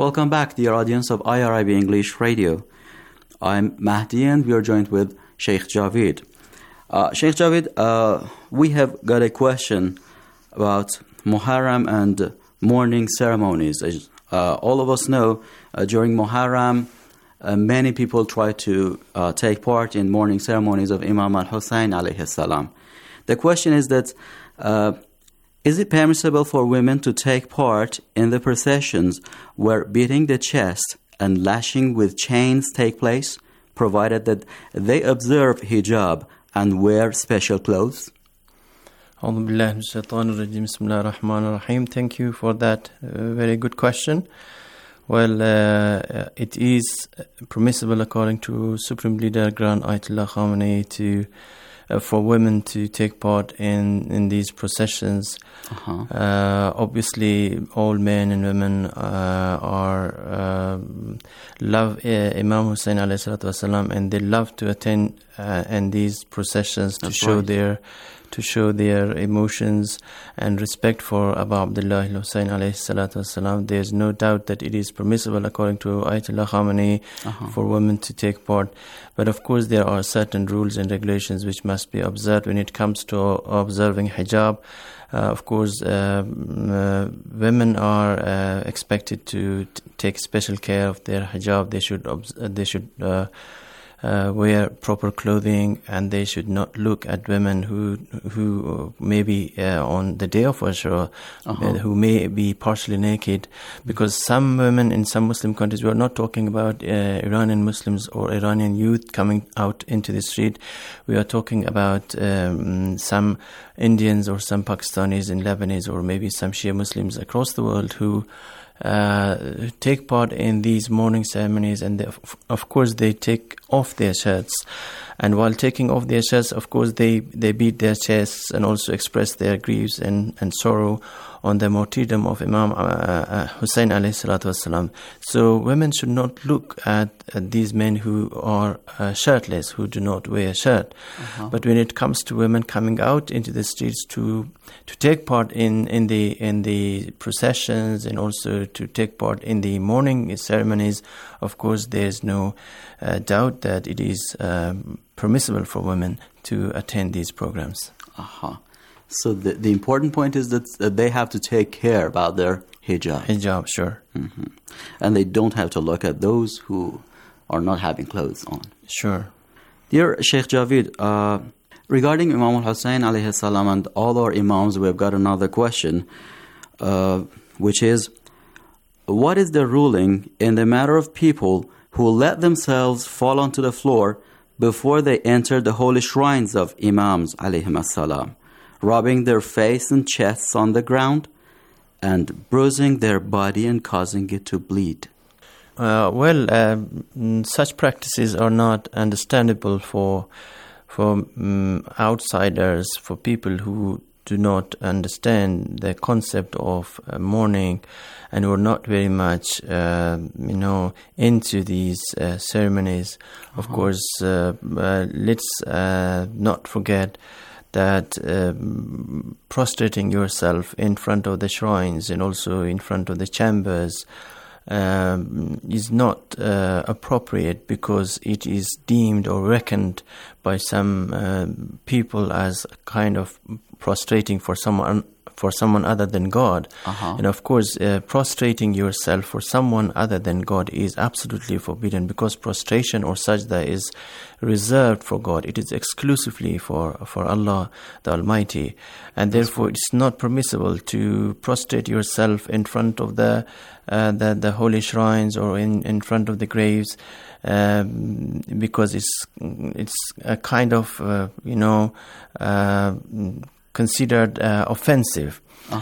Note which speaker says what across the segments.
Speaker 1: Welcome back, dear audience of IRIB English Radio. I'm Mahdi and we are joined with Sheikh Javid. Sheikh Javid, we have got a question about Muharram and mourning ceremonies. As all of us know, during Muharram, many people try to take part in mourning ceremonies of Imam al-Hussein alayhi salam. The question is that, is it permissible for women to take part in the processions where beating the chest and lashing with chains take place, provided that they observe hijab and wear special clothes?
Speaker 2: Thank you for that very good question. Well, it is permissible according to Supreme Leader Grand Ayatollah Khamenei for women to take part in these processions. Obviously, all men and women love Imam Hussein alayhi salatu wasalam, and they love to attend in these processions to show their emotions and respect for Abu Abdullah Hussein alayhi salatu wasalam. There's no doubt that it is permissible according to Ayatollah Khamenei for women to take part. But of course there are certain rules and regulations which must be observed when it comes to observing hijab. Of course, women are expected to take special care of their hijab. They should wear proper clothing, and they should not look at women who maybe on the day of Ashura, who may be partially naked, because some women in some Muslim countries, we are not talking about Iranian Muslims or Iranian youth coming out into the street. We are talking about some Indians or some Pakistanis and Lebanese or maybe some Shia Muslims across the world who take part in these mourning ceremonies, and of course they take off their shirts, and while taking off their shirts, of course they beat their chests and also express their griefs and sorrow on the martyrdom of Imam Hussein alayhi salatu wasalam. So women should not look at these men who are shirtless, who do not wear a shirt. But when it comes to women coming out into the streets to take part in the processions and also to take part in the mourning ceremonies, of course there's no doubt that it is permissible for women to attend these programs.
Speaker 1: So the important point is that they have to take care about their hijab.
Speaker 2: Hijab, sure.
Speaker 1: And they don't have to look at those who are not having clothes on.
Speaker 2: Sure.
Speaker 1: Dear Sheikh Javid, regarding Imam al-Hussein alayhi salam and all our imams, we have got another question, which is, what is the ruling in the matter of people who let themselves fall onto the floor before they enter the holy shrines of imams alayhim salam, rubbing their face and chests on the ground and bruising their body and causing it to bleed?
Speaker 2: Such practices are not understandable for outsiders, for people who do not understand the concept of mourning and who are not very much, into these ceremonies. Of course, let's not forget that prostrating yourself in front of the shrines and also in front of the chambers is not appropriate, because it is deemed or reckoned by some people as kind of prostrating for someone other than God. And of course, prostrating yourself for someone other than God is absolutely forbidden, because prostration or sajda is reserved for God. It is exclusively for Allah the Almighty, and therefore it's not permissible to prostrate yourself in front of the holy shrines or in front of the graves, because it's a kind of considered offensive.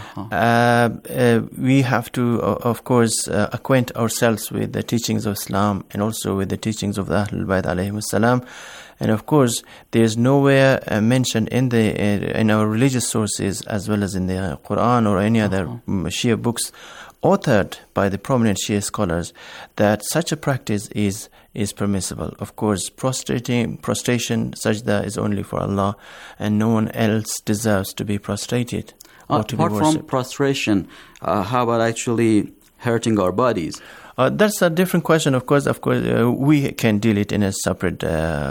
Speaker 2: We have to, of course, acquaint ourselves with the teachings of Islam and also with the teachings of the Ahlul Bayt alayhimus salam. And of course, there is nowhere mentioned in our religious sources, as well as in the Quran or any other Shia books authored by the prominent Shia scholars, that such a practice is permissible. Of course, prostration, sajda is only for Allah, and no one else deserves to be prostrated or to be worshipped.
Speaker 1: Apart from prostration, how about actually hurting our bodies?
Speaker 2: That's a different question. Of course, we can deal it in a separate,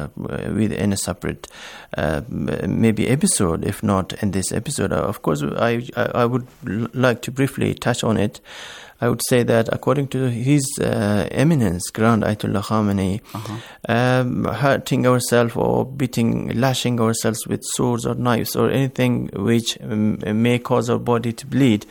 Speaker 2: maybe episode. If not in this episode, of course, I would like to briefly touch on it. I would say that according to His Eminence, Grand Ayatollah Khamenei, hurting ourselves or lashing ourselves with swords or knives or anything which may cause our body to bleed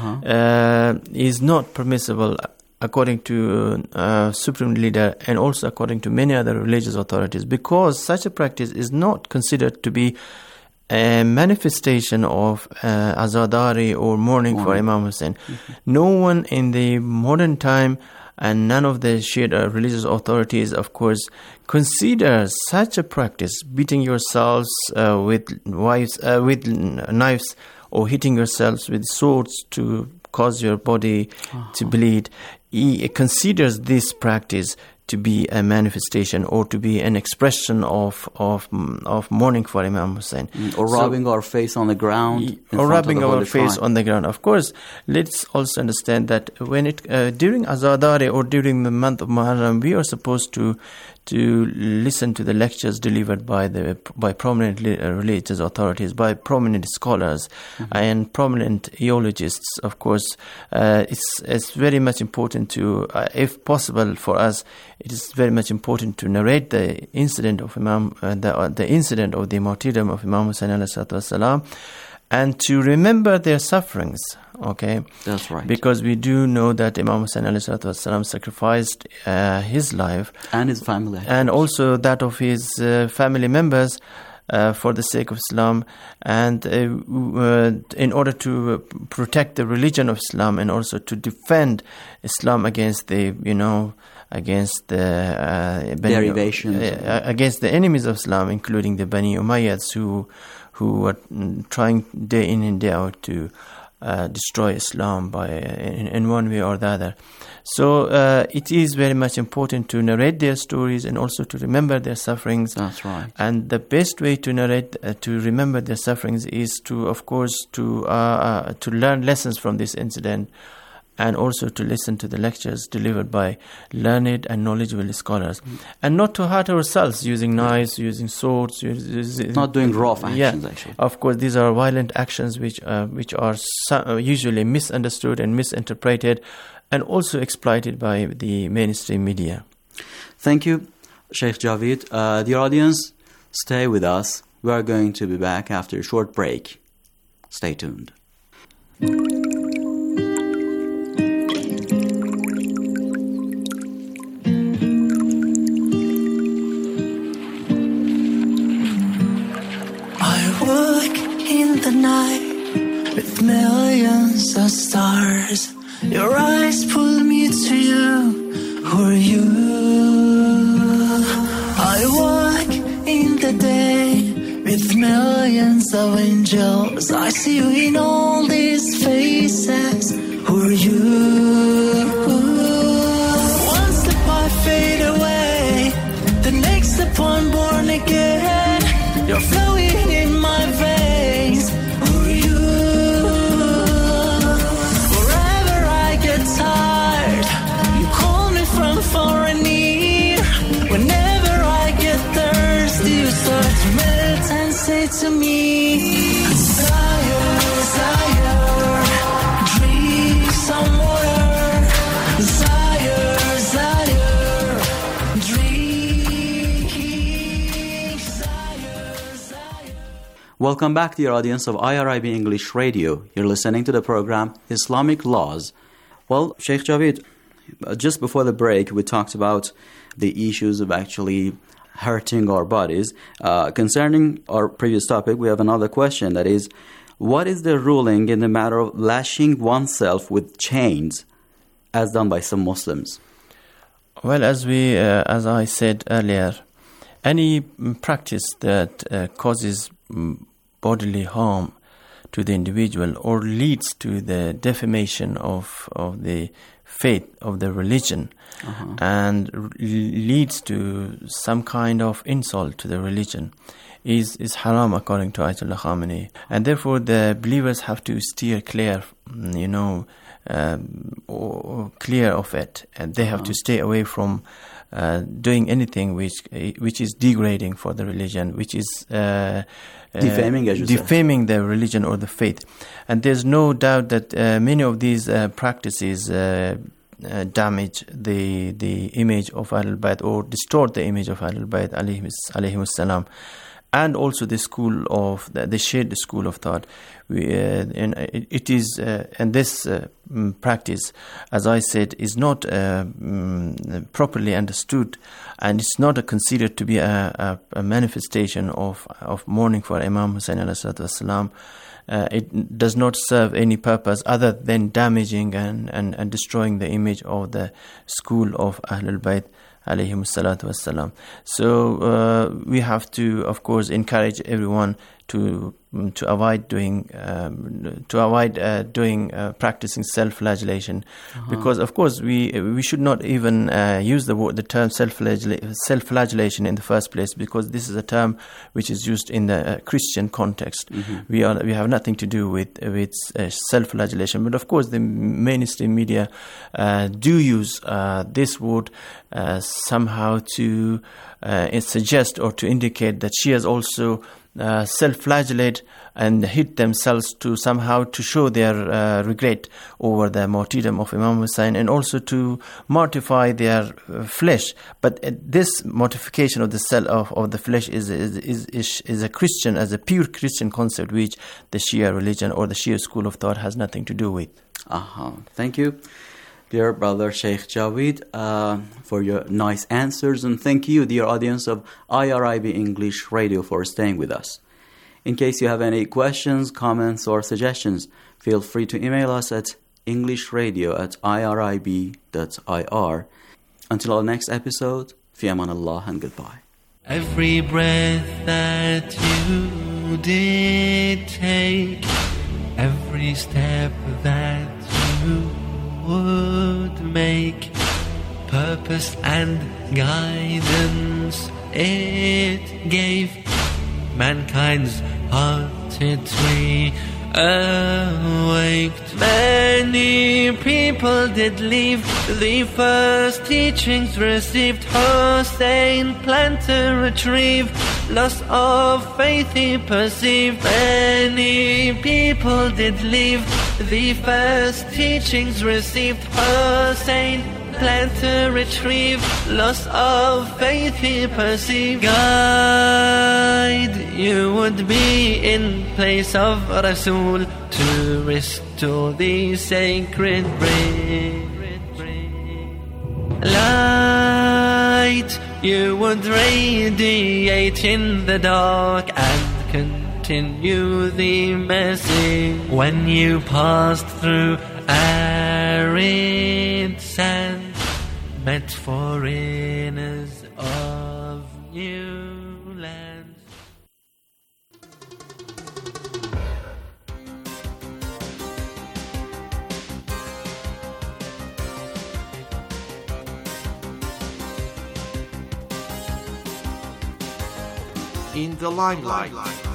Speaker 2: is not permissible, according to Supreme Leader and also according to many other religious authorities, because such a practice is not considered to be a manifestation of azadari or mourning for Imam Hussein. No one in the modern time and none of the Shia religious authorities, of course, consider such a practice, beating yourselves with knives or hitting yourselves with swords to cause your body to bleed. He considers this practice to be a manifestation or to be an expression of mourning for Imam Hussein.
Speaker 1: Or rubbing our face on the ground.
Speaker 2: Or rubbing our face on the ground. Of course, let's also understand that when during Azadari or during the month of Muharram, we are supposed to listen to the lectures delivered by prominent religious authorities, by prominent scholars and prominent theologians. Of course, it's very much important to, if possible for us, it is very much important to narrate the incident of the incident of the martyrdom of Imam Hussein ﷺ, and to remember their sufferings. Okay,
Speaker 1: that's right.
Speaker 2: Because we do know that Imam Hussein ﷺ sacrificed his life
Speaker 1: and his family,
Speaker 2: and also that of his family members for the sake of Islam, and in order to protect the religion of Islam and also to defend Islam against against the
Speaker 1: derivations,
Speaker 2: against the enemies of Islam, including the Bani Umayyads who were trying day in and day out to destroy Islam in one way or the other. So it is very much important to narrate their stories and also to remember their sufferings.
Speaker 1: That's right.
Speaker 2: And the best way to narrate, to remember their sufferings, is to, of course, to learn lessons from this incident, and also to listen to the lectures delivered by learned and knowledgeable scholars, and not to hurt ourselves using knives, using swords,
Speaker 1: not doing rough actions. Actually,
Speaker 2: of course, these are violent actions which are usually misunderstood and misinterpreted, and also exploited by the mainstream media.
Speaker 1: Thank you, Sheikh Javid. Dear audience, stay with us. We are going to be back after a short break. Stay tuned.
Speaker 3: The night with millions of stars, your eyes pull me to you. Who are you? I walk in the day with millions of angels. I see you in all these faces. Who are you? One step I fade away, the next step I'm born again. You're flowing in my veins. Who are you? Wherever I get tired, you call me from far and near. Whenever I get thirsty, you start to melt and say to me, Desire, desire, drink some water. Desire, desire, drink.
Speaker 1: Welcome back, dear audience of IRIB English Radio. You're listening to the program Islamic Laws. Well, Sheikh Javid, just before the break, we talked about the issues of actually hurting our bodies. Concerning our previous topic, we have another question, that is, what is the ruling in the matter of lashing oneself with chains, as done by some Muslims?
Speaker 2: Well, as I said earlier, any practice that causes bodily harm to the individual or leads to the defamation of the faith, of the religion, and leads to some kind of insult to the religion is haram according to Ayatollah Khamenei. And therefore the believers have to steer clear, clear of it, and they have to stay away from doing anything which is degrading for the religion, which is
Speaker 1: defaming, as you
Speaker 2: defaming the religion or the faith. And there's no doubt that many of these practices damage the image of Ahlul Bayt, or distort the image of Ahlul Bayt alayhimus salam, and also the school of the shared school of thought. It is and this practice, as I said, is not properly understood, and it's not considered to be a manifestation of mourning for Imam Hussein alayhi salatu wasalam. It does not serve any purpose other than damaging and destroying the image of the school of Ahlul Bayt alayhimus salatu wassalam. So we have to, of course, encourage everyone to avoid doing practicing self-flagellation, because of course we should not even use the term self-flagellation in the first place, because this is a term which is used in the Christian context. We have nothing to do with self-flagellation, but of course the mainstream media do use this word somehow to suggest or to indicate that Shias also self-flagellate and hit themselves to somehow to show their regret over the martyrdom of Imam Hussein, and also to mortify their flesh. But this mortification of the flesh is a Christian, as a pure Christian concept, which the Shia religion or the Shia school of thought has nothing to do with.
Speaker 1: Thank you, dear brother Sheikh Javed, for your nice answers, and thank you, dear audience of IRIB English Radio, for staying with us. In case you have any questions, comments, or suggestions, feel free to email us at englishradio@irib.ir. Until our next episode, fi aman Allah and goodbye.
Speaker 3: Every breath that you did take, every step that you would make, purpose and guidance it gave, mankind's hearted tree awaked. Many people did leave, the first teachings received. Hussein planned to retrieve, loss of faith he perceived. Many people did leave, the first teachings received. Hussein planned to retrieve, loss of faith he perceived. Guide you would be in place of Rasul, to restore the sacred brain. Light you would radiate in the dark, and continue the message. When you passed through arid sand, met foreigners of new lands.
Speaker 4: In the limelight.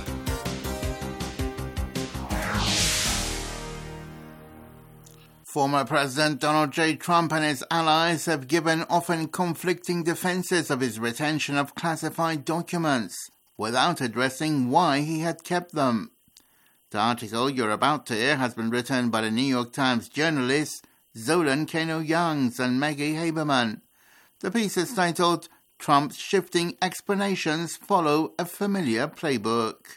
Speaker 4: Former President Donald J. Trump and his allies have given often conflicting defenses of his retention of classified documents, without addressing why he had kept them. The article you're about to hear has been written by the New York Times journalists Zolan Keno-Youngs and Maggie Haberman. The piece is titled, "Trump's Shifting Explanations Follow a Familiar Playbook."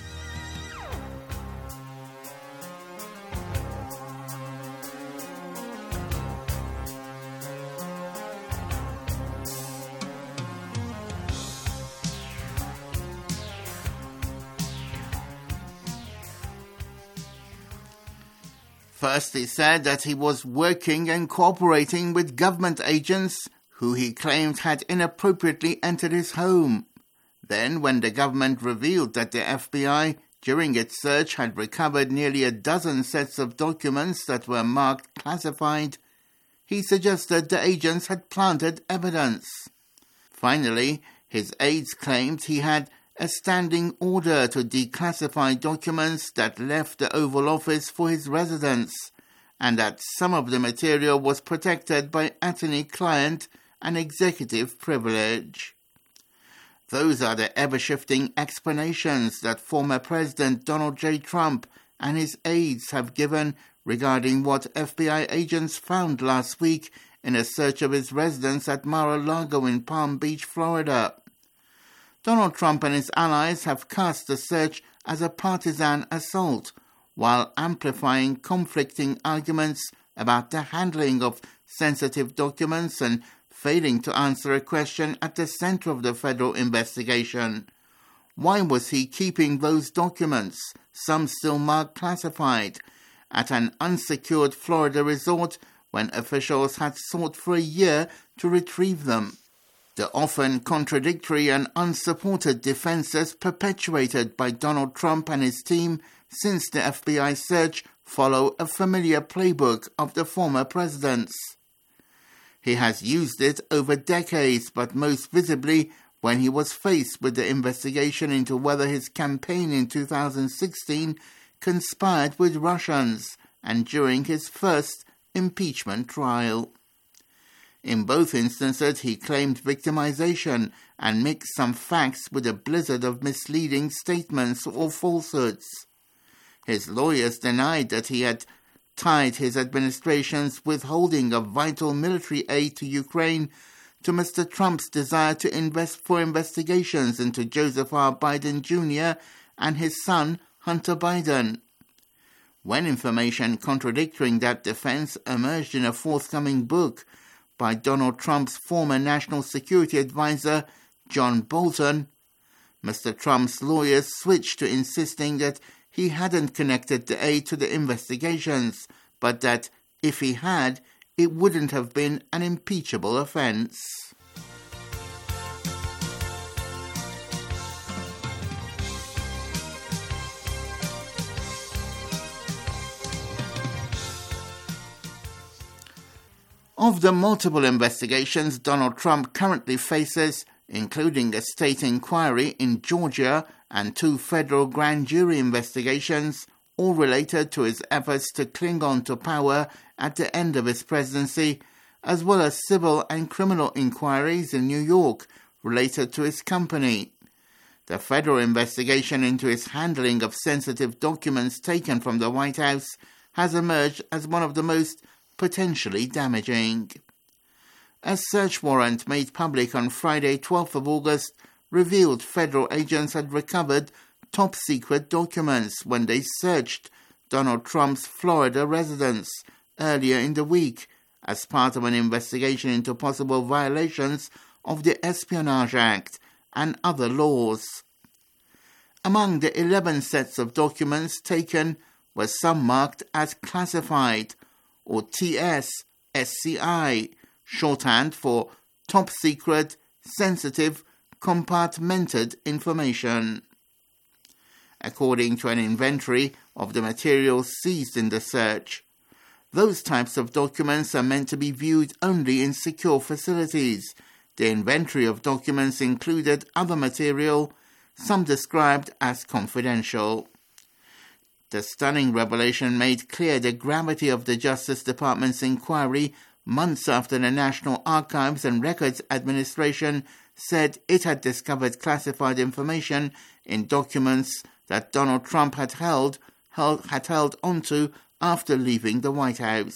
Speaker 4: First, he said that he was working and cooperating with government agents who he claimed had inappropriately entered his home. Then, when the government revealed that the FBI, during its search, had recovered nearly a dozen sets of documents that were marked classified, he suggested the agents had planted evidence. Finally, his aides claimed he had a standing order to declassify documents that left the Oval Office for his residence, and that some of the material was protected by attorney-client and executive privilege. Those are the ever-shifting explanations that former President Donald J. Trump and his aides have given regarding what FBI agents found last week in a search of his residence at Mar-a-Lago in Palm Beach, Florida. Donald Trump and his allies have cast the search as a partisan assault, while amplifying conflicting arguments about the handling of sensitive documents and failing to answer a question at the center of the federal investigation. Why was he keeping those documents, some still marked classified, at an unsecured Florida resort when officials had sought for a year to retrieve them? The often contradictory and unsupported defenses perpetuated by Donald Trump and his team since the FBI search follow a familiar playbook of the former president's. He has used it over decades, but most visibly when he was faced with the investigation into whether his campaign in 2016 conspired with Russians and during his first impeachment trial. In both instances, he claimed victimization and mixed some facts with a blizzard of misleading statements or falsehoods. His lawyers denied that he had tied his administration's withholding of vital military aid to Ukraine to Mr. Trump's desire to invest for investigations into Joseph R. Biden Jr. and his son, Hunter Biden. When information contradicting that defense emerged in a forthcoming book by Donald Trump's former national security advisor, John Bolton, Mr. Trump's lawyers switched to insisting that he hadn't connected the aid to the investigations, but that if he had, it wouldn't have been an impeachable offense. Of the multiple investigations Donald Trump currently faces, including a state inquiry in Georgia and 2 federal grand jury investigations, all related to his efforts to cling on to power at the end of his presidency, as well as civil and criminal inquiries in New York related to his company. The federal investigation into his handling of sensitive documents taken from the White House has emerged as one of the most potentially damaging. A search warrant made public on Friday, 12th of August, revealed federal agents had recovered top-secret documents when they searched Donald Trump's Florida residence earlier in the week as part of an investigation into possible violations of the Espionage Act and other laws. Among the 11 sets of documents taken were some marked as classified, or TS-SCI, shorthand for Top Secret, Sensitive, Compartmented Information. According to an inventory of the materials seized in the search, those types of documents are meant to be viewed only in secure facilities. The inventory of documents included other material, some described as confidential. The stunning revelation made clear the gravity of the Justice Department's inquiry months after the National Archives and Records Administration said it had discovered classified information in documents that Donald Trump had held onto after leaving the White House.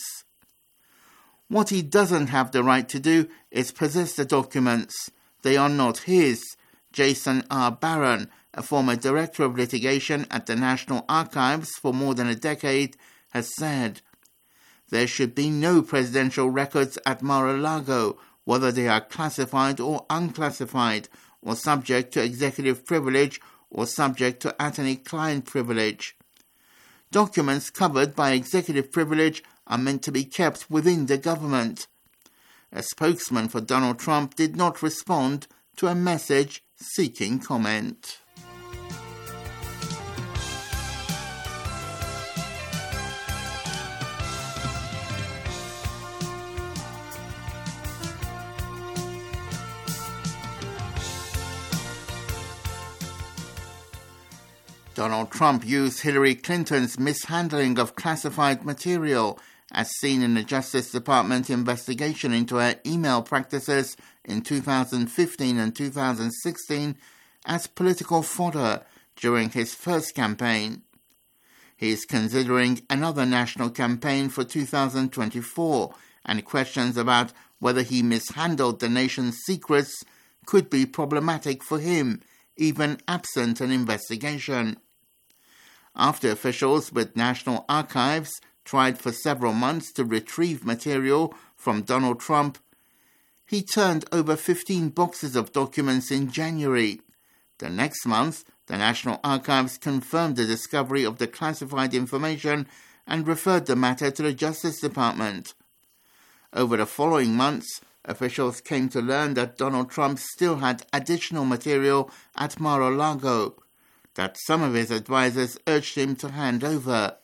Speaker 4: What he doesn't have the right to do is possess the documents. They are not his, Jason R. Barron, a former director of litigation at the National Archives for more than a decade, has said. There should be no presidential records at Mar-a-Lago, whether they are classified or unclassified, or subject to executive privilege or subject to attorney-client privilege. Documents covered by executive privilege are meant to be kept within the government. A spokesman for Donald Trump did not respond to a message seeking comment. Donald Trump used Hillary Clinton's mishandling of classified material as seen in the Justice Department investigation into her email practices in 2015 and 2016 as political fodder during his first campaign. He is considering another national campaign for 2024, and questions about whether he mishandled the nation's secrets could be problematic for him, even absent an investigation. After officials with National Archives tried for several months to retrieve material from Donald Trump, he turned over 15 boxes of documents in January. The next month, the National Archives confirmed the discovery of the classified information and referred the matter to the Justice Department. Over the following months, officials came to learn that Donald Trump still had additional material at Mar-a-Lago that some of his advisors urged him to hand over.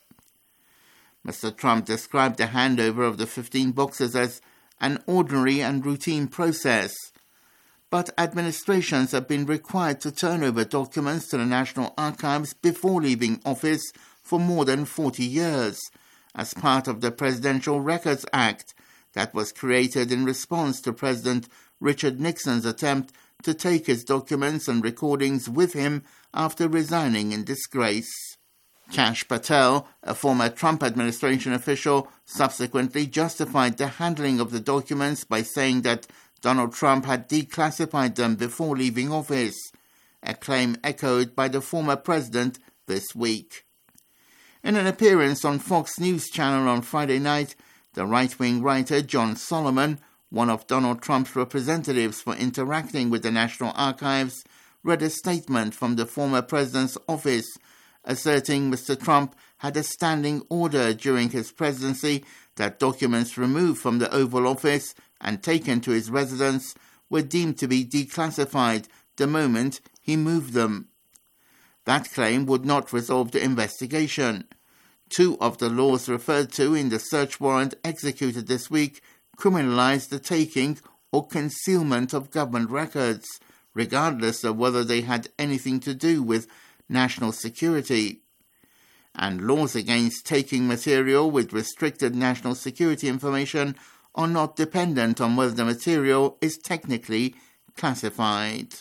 Speaker 4: Mr. Trump described the handover of the 15 boxes as an ordinary and routine process, but administrations have been required to turn over documents to the National Archives before leaving office for more than 40 years, as part of the Presidential Records Act that was created in response to President Richard Nixon's attempt to take his documents and recordings with him after resigning in disgrace. Kash Patel, a former Trump administration official, subsequently justified the handling of the documents by saying that Donald Trump had declassified them before leaving office, a claim echoed by the former president this week. In an appearance on Fox News Channel on Friday night, the right-wing writer John Solomon, one of Donald Trump's representatives for interacting with the National Archives, read a statement from the former president's office asserting Mr. Trump had a standing order during his presidency that documents removed from the Oval Office and taken to his residence were deemed to be declassified the moment he moved them. That claim would not resolve the investigation. Two of the laws referred to in the search warrant executed this week criminalize the taking or concealment of government records, regardless of whether they had anything to do with national security. And laws against taking material with restricted national security information are not dependent on whether the material is technically classified.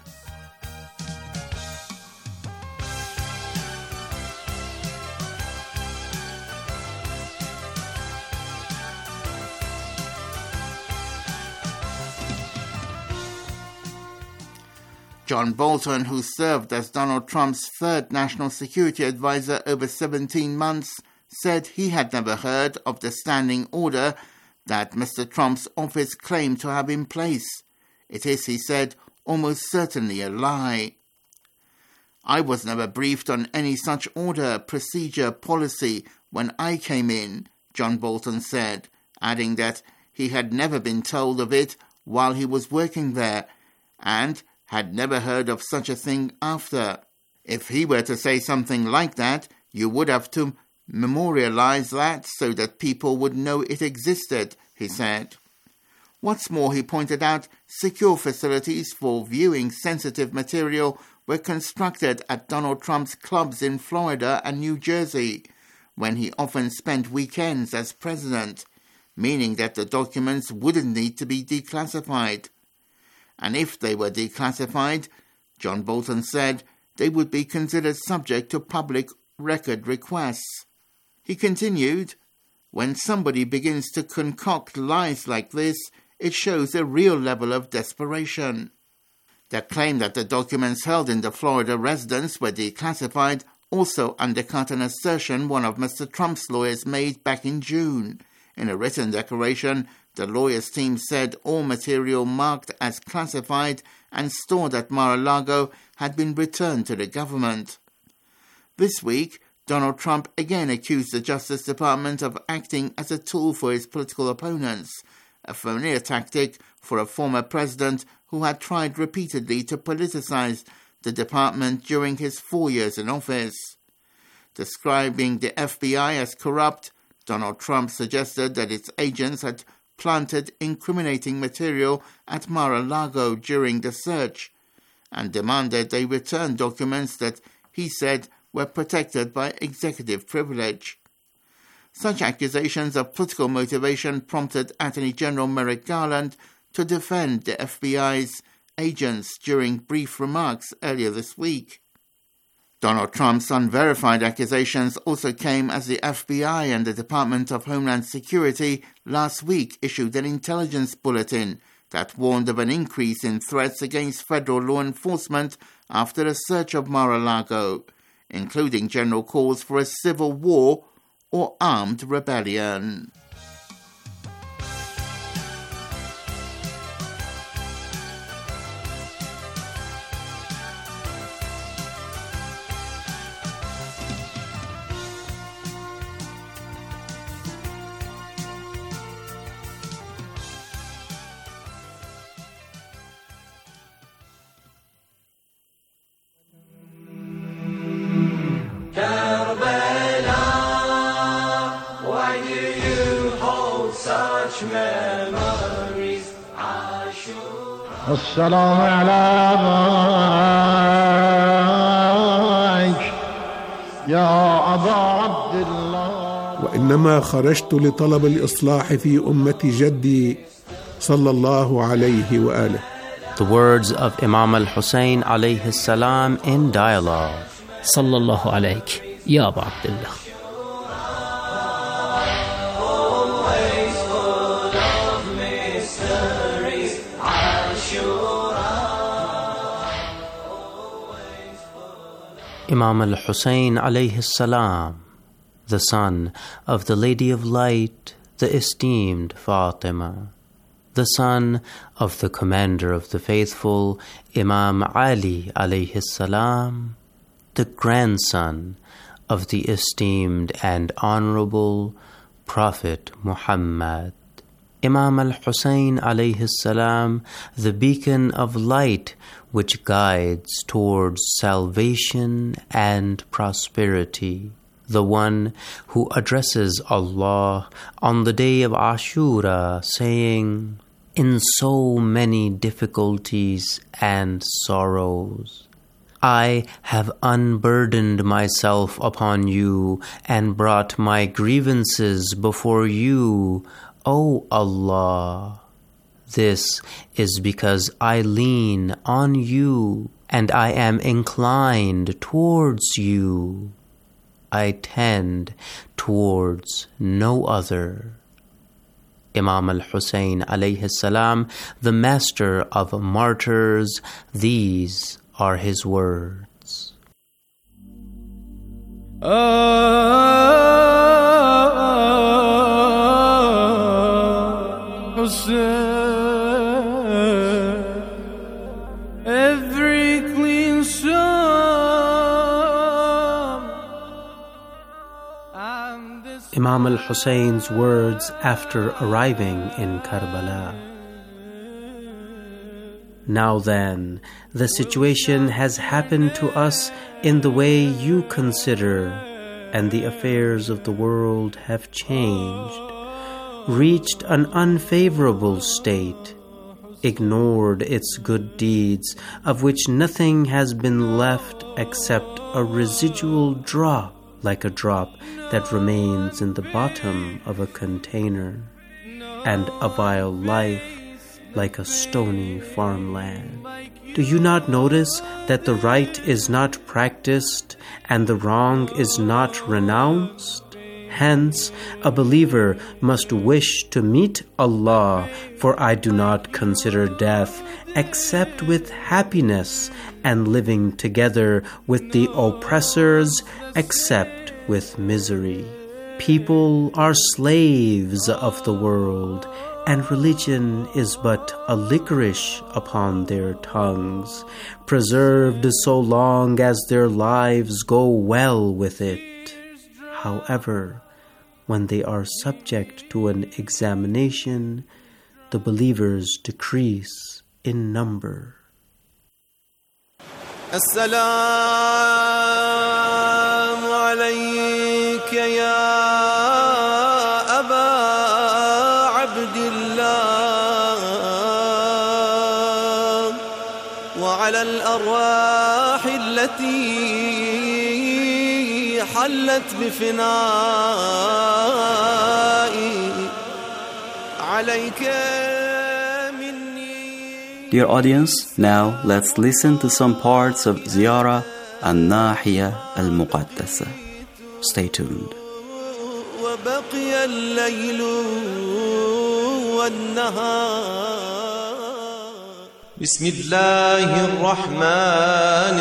Speaker 4: John Bolton, who served as Donald Trump's third national security advisor over 17 months, said he had never heard of the standing order that Mr. Trump's office claimed to have in place. It is, he said, almost certainly a lie. I was never briefed on any such order, procedure, policy when I came in, John Bolton said, adding that he had never been told of it while he was working there, and had never heard of such a thing after. If he were to say something like that, you would have to memorialize that so that people would know it existed, he said. What's more, he pointed out, secure facilities for viewing sensitive material were constructed at Donald Trump's clubs in Florida and New Jersey, when he often spent weekends as president, meaning that the documents wouldn't need to be declassified. And if they were declassified, John Bolton said, they would be considered subject to public record requests. He continued, when somebody begins to concoct lies like this, it shows a real level of desperation. The claim that the documents held in the Florida residence were declassified also undercut an assertion one of Mr. Trump's lawyers made back in June. In a written declaration, the lawyer's team said all material marked as classified and stored at Mar-a-Lago had been returned to the government. This week, Donald Trump again accused the Justice Department of acting as a tool for his political opponents, a familiar tactic for a former president who had tried repeatedly to politicize the department during his 4 years in office. Describing the FBI as corrupt, Donald Trump suggested that its agents had planted incriminating material at Mar-a-Lago during the search and demanded they return documents that he said were protected by executive privilege. Such accusations of political motivation prompted Attorney General Merrick Garland to defend the FBI's agents during brief remarks earlier this week. Donald Trump's unverified accusations also came as the FBI and the Department of Homeland Security last week issued an intelligence bulletin that warned of an increase in threats against federal law enforcement after a search of Mar-a-Lago, including general calls for a civil war or armed rebellion.
Speaker 5: السلام عليك يا أبا عبد الله.
Speaker 6: وإنما خرجت لطلب الإصلاح في أمة جدي صلى الله عليه وآله.
Speaker 7: The words of Imam al-Hussein alayhi salam in dialogue.
Speaker 8: صلى الله عليك يا أبا عبد الله.
Speaker 7: Imam al-Hussein alayhi salam, the son of the Lady of Light, the esteemed Fatima, the son of the commander of the faithful, Imam Ali alayhi salam, the grandson of the esteemed and honorable Prophet Muhammad. Imam al-Hussein alayhi salam, the beacon of light which guides towards salvation and prosperity, the one who addresses Allah on the day of Ashura, saying, "In so many difficulties and sorrows, I have unburdened myself upon you and brought my grievances before you, O Allah. This is because I lean on you and I am inclined towards you. I tend towards no other." Imam al-Hussein alayhi salam, the master of martyrs, these are his words.
Speaker 2: Every clean psalm.
Speaker 7: Imam al-Hussein's words after arriving in Karbala. Now then, the situation has happened to us in the way you consider, and the affairs of the world have changed, reached an unfavorable state, ignored its good deeds, of which nothing has been left except a residual drop, like a drop that remains in the bottom of a container, and a vile life like a stony farmland. Do you not notice that the right is not practiced and the wrong is not renounced? Hence, a believer must wish to meet Allah, for I do not consider death except with happiness, and living together with the oppressors except with misery. People are slaves of the world, and religion is but a licorice upon their tongues, preserved so long as their lives go well with it. However, when they are subject to an examination, the believers decrease in number.
Speaker 9: As-salamu alayka ya Aba Abdillah wa ala al-arwah allati حلت بفنائي عليك مني.
Speaker 1: Dear audience, now let's listen to some parts of Ziyara al-Nahiya al-Muqaddasa. Stay tuned.
Speaker 9: وبقي الليل والنهار. بسم الله الرحمن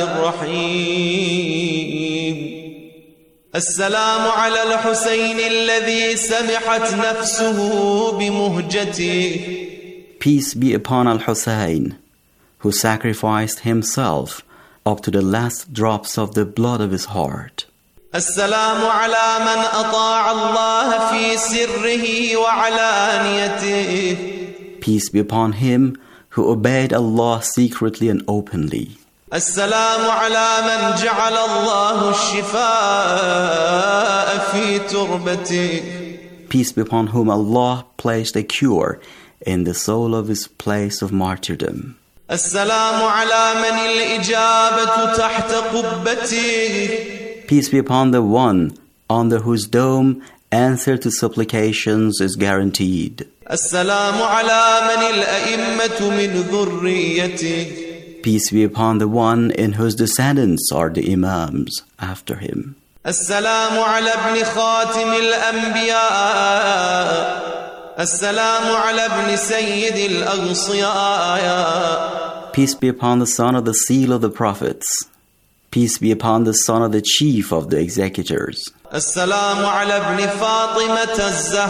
Speaker 9: الرحيم. السلام على الحسين الذي سمحت نفسه بمهجته.
Speaker 1: Peace be upon Al-Hussein, who sacrificed himself up to the last drops of the blood of his heart.
Speaker 9: السلام على من أطاع الله في سره وعلانيته.
Speaker 1: Peace be upon him who obeyed Allah secretly and openly.
Speaker 9: السلام على من جعل الله الشفاء في تربته.
Speaker 1: Peace be upon whom Allah placed a cure in the soul of his place of martyrdom.
Speaker 9: السلام على من الإجابة تحت قبته.
Speaker 1: Peace be upon the one under whose dome answer to supplications is guaranteed.
Speaker 9: السلام على من الأئمة من ذريته.
Speaker 1: Peace be upon the one in whose descendants are the Imams after him.
Speaker 9: السلام على ابن خاتم الأنبياء. السلام على ابن سيد الأغصياء.
Speaker 1: Peace be upon the son of the seal of the prophets. Peace be upon the son of the chief of the executors.
Speaker 9: السلام على ابن فاطمة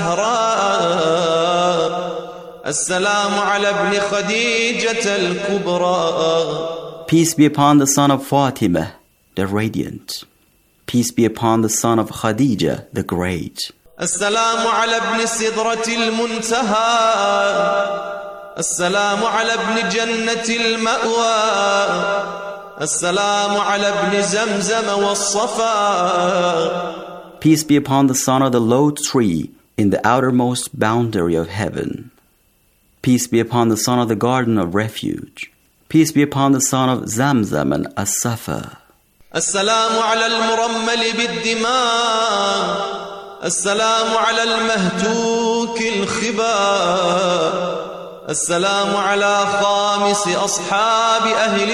Speaker 9: الزهراء. السلام على ابن خديجة الكبرى.
Speaker 1: Peace be upon the son of Fatima, the radiant. Peace be upon the son of Khadija, the great.
Speaker 9: السلام على ابن سدرة المنتهى. السلام على ابن جنة المأوى. السلام على ابن زمزم والصفا.
Speaker 1: Peace be upon the son of the lote tree in the outermost boundary of heaven. Peace be upon the son of the garden of refuge. Peace be upon the son of Zamzam and As-Safa.
Speaker 9: السلام على المرمل بالدماء. السلام على المهتوك الخباء. السلام على خامس أصحاب أهل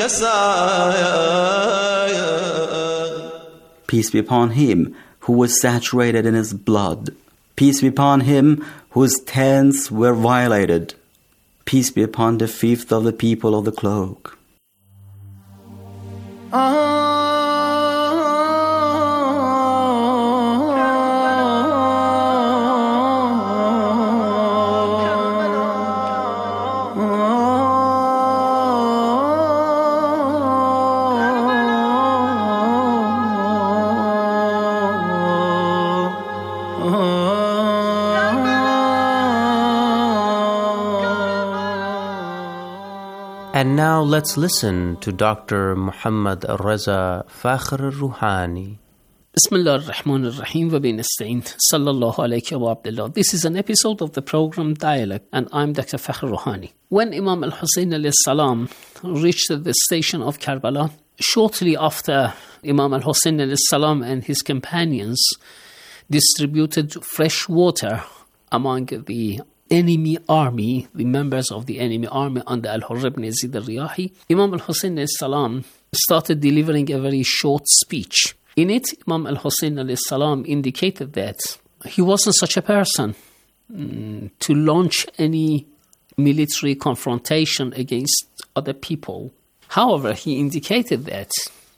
Speaker 9: الكسايا.
Speaker 1: Peace be upon him who was saturated in his blood. Peace be upon him whose tents were violated. Peace be upon the fifth of the people of the cloak.
Speaker 7: And now let's listen to Dr. Muhammad Reza Fakhr al-Ruhani.
Speaker 8: Bismillah ar-Rahman ar-Rahim wa binasta'in. Sallallahu alayhi wa abdullah. This is an episode of the program Dialogue, and I'm Dr. Fakhr al-Ruhani. When Imam al-Hussein alayhi salam reached the station of Karbala, shortly after Imam al-Hussein alayhi salam and his companions distributed fresh water among the enemy army, the members of the enemy army under Al-Hurr ibn Yazid al-Riyahi, Imam al-Hussein alayhi salam started delivering a very short speech. In it, Imam al-Hussein alayhi salam indicated that he wasn't such a person to launch any military confrontation against other people. However, he indicated that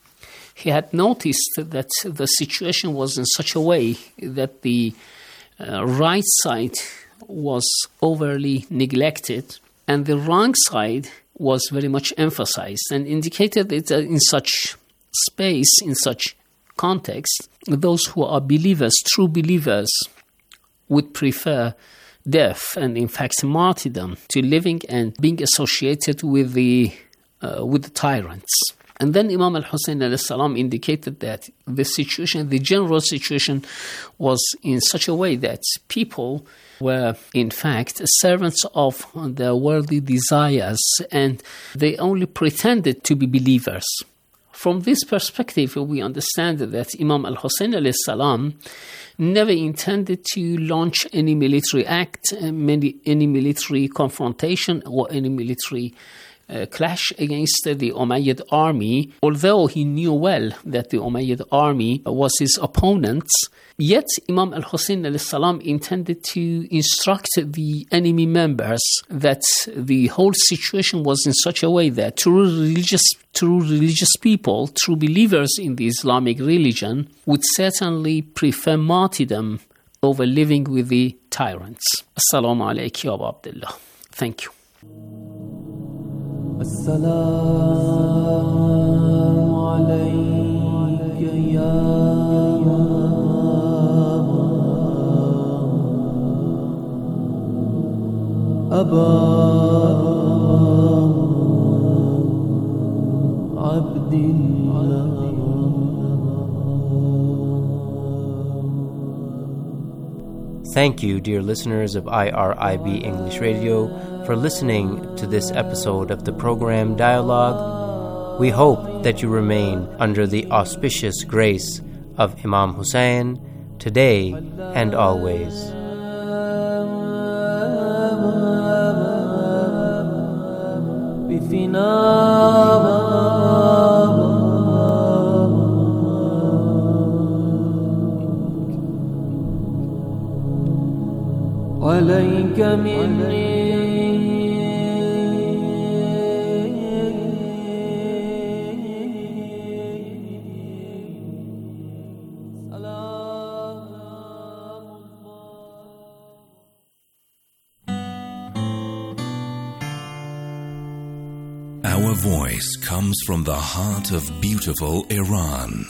Speaker 8: he had noticed that the situation was in such a way that the right side was overly neglected and the wrong side was very much emphasized, and indicated that in such space, in such context, those who are believers, true believers, would prefer death and in fact martyrdom to living and being associated with the tyrants. And then Imam al-Hussein alayhi salam indicated that the situation, the general situation, was in such a way that people were in fact servants of their worldly desires, and they only pretended to be believers. From this perspective, we understand that Imam al-Hussein alayhi salam never intended to launch any military act, any military confrontation, or any military clash against the Umayyad army. Although he knew well that the Umayyad army was his opponents, yet Imam al-Hussein alayhi salam intended to instruct the enemy members that the whole situation was in such a way that true religious people, true believers in the Islamic religion, would certainly prefer martyrdom over living with the tyrants. Assalamu alaikum ya Abu Abdullah. Thank you.
Speaker 3: السلام عليك يا أبا عبد الله.
Speaker 7: Thank you, dear listeners of IRIB English Radio, for listening to this episode of the program Dialogue. We hope that you remain under the auspicious grace of Imam Hussein today and always.
Speaker 3: عليك مني
Speaker 10: Our voice comes from the heart of beautiful Iran.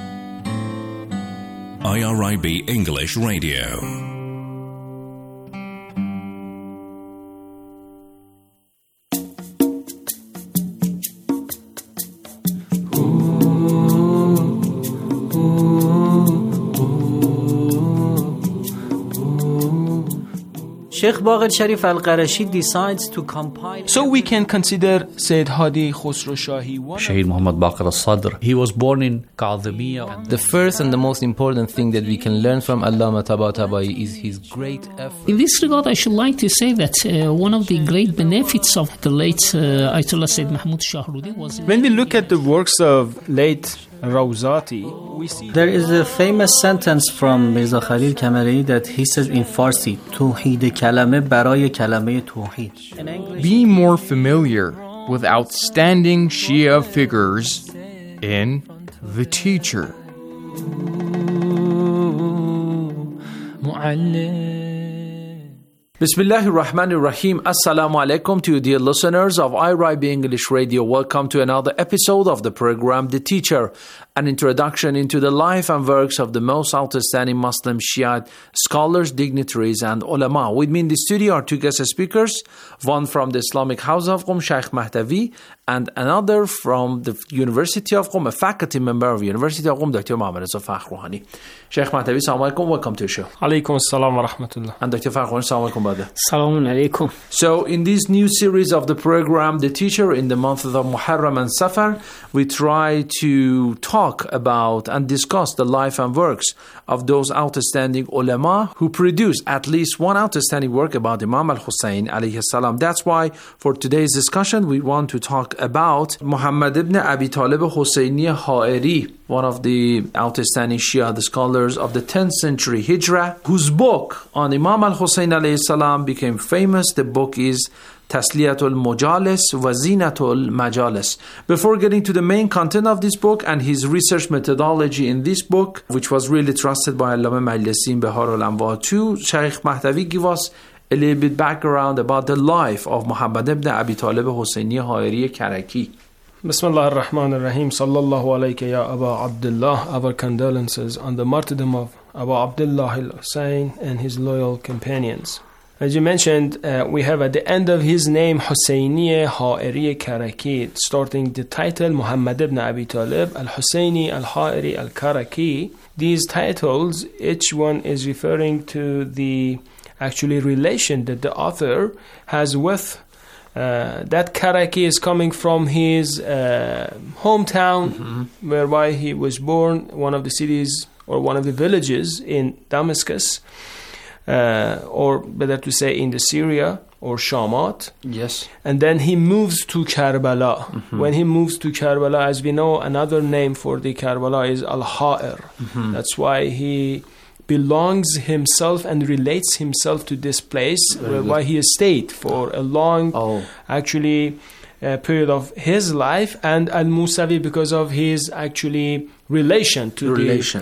Speaker 10: IRIB English Radio.
Speaker 7: Sheikh Baqir Sharif Al-Qarashi decides to compile.
Speaker 11: So we can consider Sayyid Hadi Khosrow Shahi.
Speaker 12: Shaheed Muhammad Baqir al-Sadr. He was born in Kadhimiya.
Speaker 2: The first and the most important thing that we can learn from Allama Tabatabai is his great effort.
Speaker 8: In this regard, I should like to say that one of the great benefits of the late Ayatollah Sayyid Mahmud Shahrudi was...
Speaker 11: When we look at the works of late Rawzati, we see...
Speaker 13: There is a famous sentence from Mirza Khalil Kamari that he says in Farsi, Tawheed kalame baraye kalame tawheed.
Speaker 14: Be more familiar with outstanding Shia figures in The Teacher.
Speaker 15: Bismillahir Rahmanir Rahim. Assalamu alaikum to you, dear listeners of IRIB English Radio. Welcome to another episode of the program The Teacher, an introduction into the life and works of the most outstanding Muslim Shiite scholars, dignitaries, and ulama. With me in the studio are two guest speakers, one from the Islamic House of Qom, Sheikh Mahdavi, and another from the University of Qom, a faculty member of University of Qom, Dr. Muhammad Reza Fakhr Rouhani. Sheikh Mahdavi, assalamu alaikum, welcome to the show.
Speaker 11: Alaikum assalam wa rahmatullah.
Speaker 15: And Dr. Fakhr Rouhani, assalamu alaikum.
Speaker 8: Assalamu alaikum.
Speaker 15: So in this new series of the program, The Teacher, in the month of Muharram and Safar, we try to talk about and discuss the life and works of those outstanding ulama who produce at least one outstanding work about Imam al-Hussein alayhi salam. That's why for today's discussion, we want to talk about Muhammad ibn Abi Talib Husseini Ha'iri, one of the outstanding Shia scholars of the 10th century Hijrah, whose book on Imam al-Hussein alayhi salam became famous. The book is Tasliyatul Mujalis wa Zinatul Majalis. Before getting to the main content of this book and his research methodology in this book, which was really trusted by Allama Majlisi in Bihar al-Anwar too, Shaykh Mahdavi give us a little bit background about the life of Muhammad ibn Abi Talib Husseini Ha'iri Karaki.
Speaker 11: Bismillah ar-Rahman ar-Rahim. Sallallahu alayka ya Abu Abdullah. Our condolences on the martyrdom of Abu Abdullah al-Hussein and his loyal companions. As you mentioned, we have at the end of his name Husseini Ha'iri Karaki, starting the title Muhammad ibn Abi Talib al-Husseini al-Ha'iri al-Karaki. These titles, each one is referring to the actually relation that the author has with That Karaki is coming from his hometown, whereby he was born, one of the cities or one of the villages in Damascus, or better to say in the Syria or Shamat.
Speaker 15: Yes.
Speaker 11: And then he moves to Karbala. When he moves to Karbala, as we know, another name for the Karbala is Al-Ha'ir. That's why he belongs himself and relates himself to this place, whereby he has stayed for a long, period of his life, and Al-Musawi because of his relation to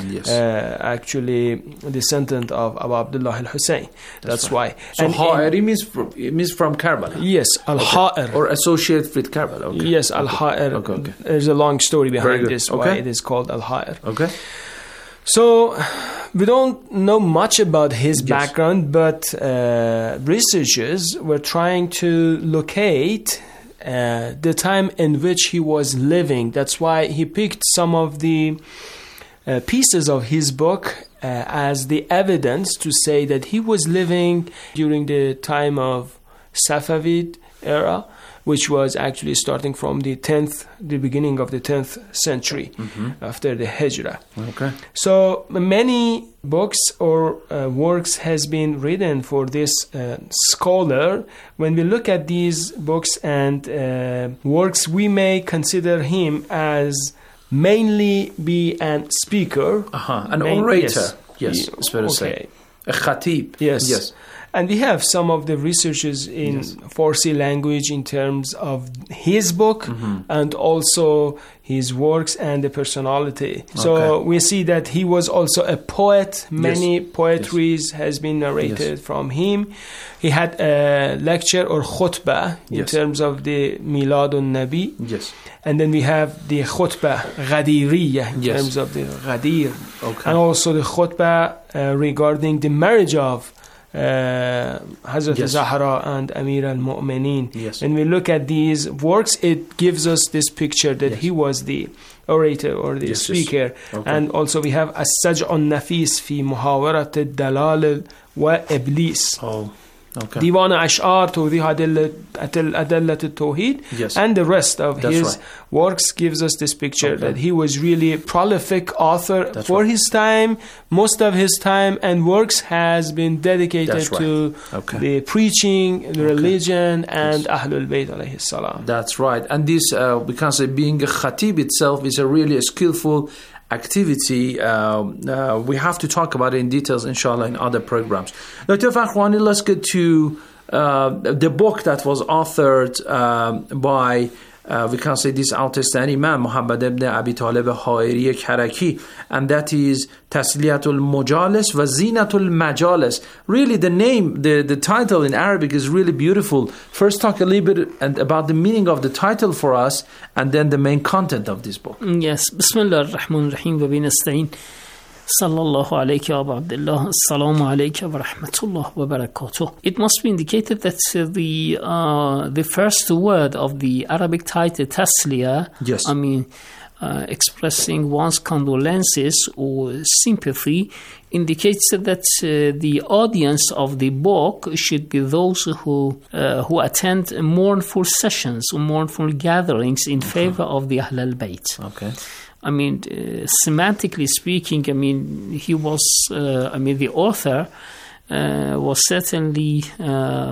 Speaker 11: descendant of Abu Abdullah al-Hussein. That's why.
Speaker 15: So Ha'iri means from Karbala.
Speaker 11: Yes, Al-Ha'ir.
Speaker 15: Or associated with Karbala. Okay.
Speaker 11: Yes, Al-Ha'ir.
Speaker 15: Okay.
Speaker 11: There's a long story behind this, why it is called Al-Ha'ir.
Speaker 15: Okay.
Speaker 11: So we don't know much about his background, but researchers were trying to locate the time in which he was living. That's why he picked some of the pieces of his book as the evidence to say that he was living during the time of Safavid era, which was actually starting from the beginning of the 10th century after the Hijrah.
Speaker 15: Okay.
Speaker 11: So many books or works has been written for this scholar. When we look at these books and works, we may consider him as mainly be an speaker.
Speaker 15: An orator. Yes, it's fair to say. A khatib.
Speaker 11: Yes. And we have some of the researches in Farsi language in terms of his book and also his works and the personality. So we see that he was also a poet. Many poetries has been narrated from him. He had a lecture or khutbah in terms of the Miladun Nabi.
Speaker 15: Yes.
Speaker 11: And then we have the khutbah Ghadiriyah in terms of the Ghadir.
Speaker 15: Okay.
Speaker 11: And also the khutbah regarding the marriage of Hazrat Zahra and Amir al-Mu'mineen. When we look at these works, it gives us this picture that he was the orator or the speaker. And also we have As-Saj'un Nafis fi Muhawarat al-Dalal wa Iblis. Diwan Ash'ar Tawdih Adallat al-Tawheed. And the rest of his works gives us this picture that he was really a prolific author for his time. Most of his time and works has been dedicated to the preaching, the religion, and Ahlul Bayt alayhi salam.
Speaker 15: That's right. And this, we can say, being a khatib itself is a really skillful activity. We have to talk about it in details, inshallah, in other programs. Dr. Fakhrwani, let's get to the book that was authored by we can say this outstanding man, Muhammad ibn Abi Talib Ha'iri Karaki, and that is Tasliyatul Mujalis wa Zinatul Majalis. Really, the name, the title in Arabic is really beautiful. First, talk a little bit about the meaning of the title for us, and then the main content of this book.
Speaker 8: Yes. Bismillah ar-Rahman ar-Rahim wa binasta'in. Sallallahu alayka wa Abdullah. Assalamu alayka wa rahmatullah wa barakatuh. It must be indicated that the first word of the Arabic title, Tasliya, expressing one's condolences or sympathy, indicates that the audience of the book should be those who attend mournful sessions or mournful gatherings in favor of the Ahlul Bayt.
Speaker 15: Okay.
Speaker 8: I mean, semantically speaking, he was, the author was certainly a